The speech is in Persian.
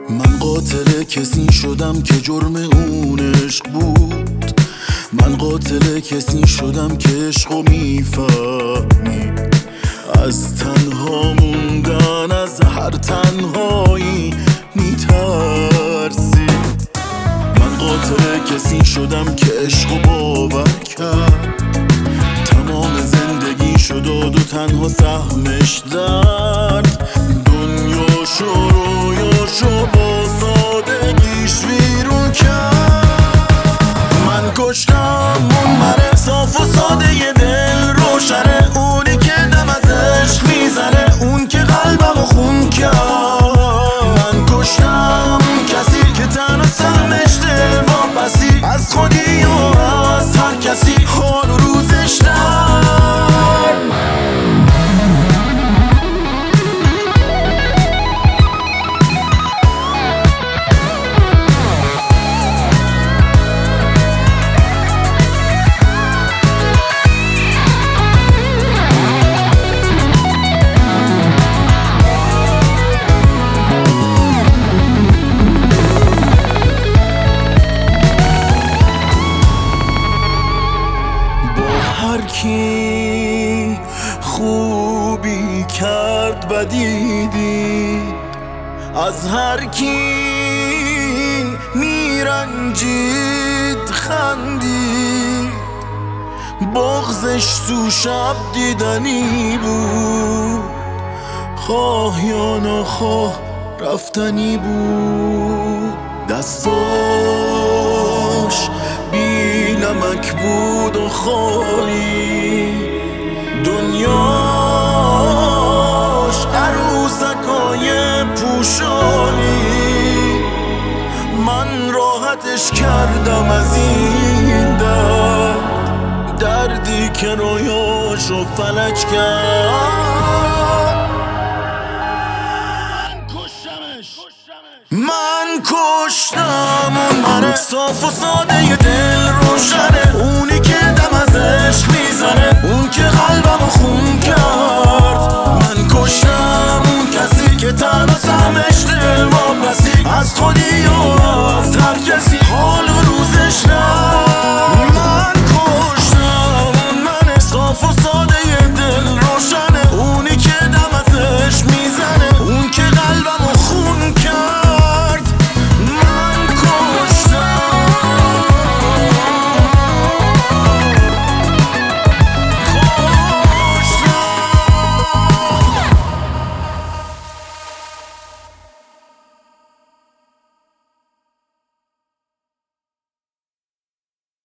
من قاتل کسی شدم که جرم اون عشق بود. من قاتل کسی شدم که عشقو میفهمید. از تنها موندن از هر تنهایی میترسید. من قاتل کسی شدم که عشقو باور کرد. تمام زندگی شد و تنها سهمش درد. دنیاشو رویاشو با سادگیش ویرون کرد. من کشتم اون من صاف و ساده ی دل روشنه، اونی که دم از عشق میزنه، اون که قلبمو خون کرد. من کشتم کسی که تنها سهمش دل واپسی از خودی و از هر کسی حال و روزش در. هر کی خوبی کرد بدی دید، از هر کی میرنجید خندید. بغضش تو شب دیدنی بود، خواه یا نخواه رفتنی بود. دستاش بی نمک بود و خالی، دنیاش عروسکای پوشالی. من راحتش کردم از این درد، دردی که رویاشو فلج کرد. من کشتم اون من صاف و ساده ی دل روشنه، اونی که دم از عشق میزنه، اون که قلبمو خون کرد. من کشتم اون کسی که تنها سهمش دل واپسی از خودی و از هر کسی